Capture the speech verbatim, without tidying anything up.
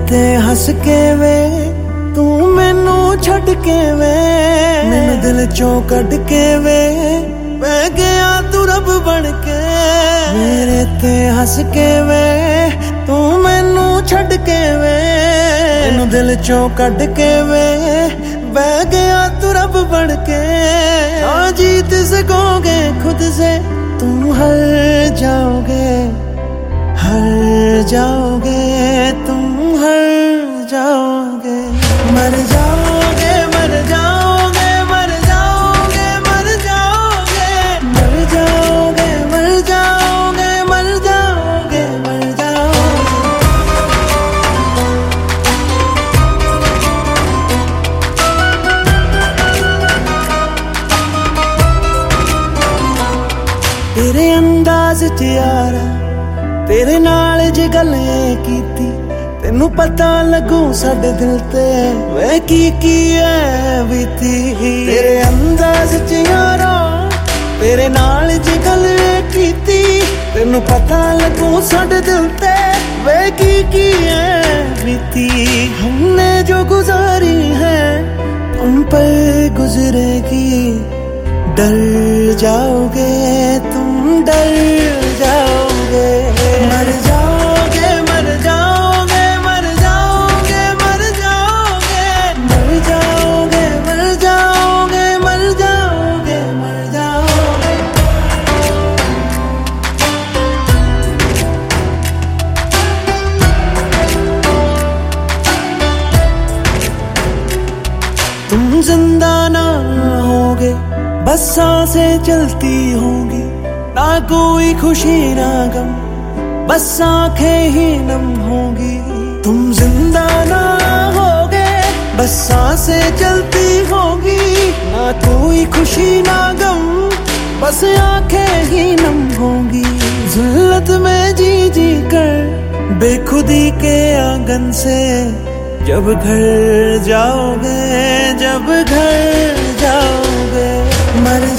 ते हस के वे तू मैनू छड़ के वे मैनू दिल चों कढ़ के वे मैं गया तू रब बन के मेरे ते हस के वे तू मैनू छड़ के वे मैनू दिल चों कढ़ के वे बह गया तू रब बन के ना जीत सकोगे खुद से तुम हर जाओगे हर जाओगे तुम हर जाओगे मर जाओगे मर जाओगे मर जाओगे मर जाओगे मर जाओगे मर जाओगे मर जाओगे मर जाओगे तेरे अंदाज च यारा तेरे नाल जे गल कीती तेनू पता लगू साडे दिल ते वे की की है बीती तेरे अंदाज च यारा तेरे नाल जे गल कीती तेनू पता लगू साडे दिल ते वे की की है बीती हमने जो गुजारी है तुम पर गुजरेगी डर जाओगे तुम डर जाओगे मर जाओगे मर जाओगे मर जाओगे मर जाओगे मर जाओगे मर जाओगे मर जाओगे मर जाओगे तुम जिंदा ना होगे बस सांसें चलती होंगी ना कोई खुशी ना गम बस आंखें ही नम होंगी तुम जिंदा ना होगे बस सांसें चलती होंगी ना कोई खुशी ना गम बस आंखें ही नम होंगी जिल्लत में जी जी कर बेखुदी के आंगन से जब घर जाओगे जब घर जाओगे मर